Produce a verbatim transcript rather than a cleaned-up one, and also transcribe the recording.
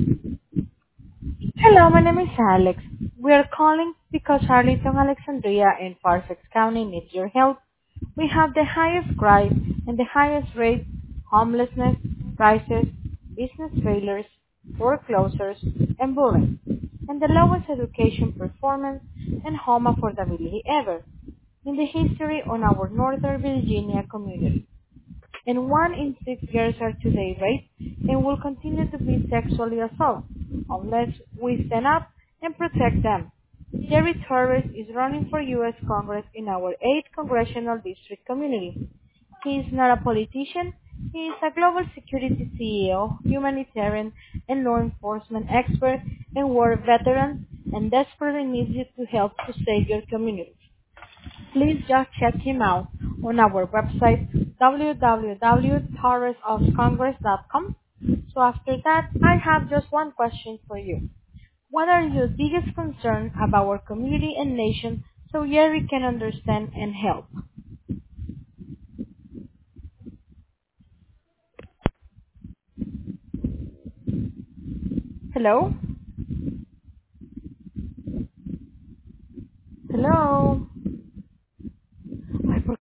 Hello, my name is Alex. We are calling because Arlington, Alexandria, and Fairfax County needs your help. We have the highest crime and the highest rate, homelessness, crisis, business failures, foreclosures, and bullying, and the lowest education performance and home affordability ever in the history on our Northern Virginia community. And one in six girls are today raped and will continue to be sexually assaulted unless we stand up and protect them. Jerry Torres is running for U S Congress in our eighth Congressional District community. He is not a politician. He is a global security C E O, humanitarian and law enforcement expert, and war veteran, and desperately needs you to help to save your community. Please just check him out on our website w w w dot torres of congress dot com. So after that, I have just one question for you. What are your biggest concerns about our community and nation so Jerry can understand and help? Hello?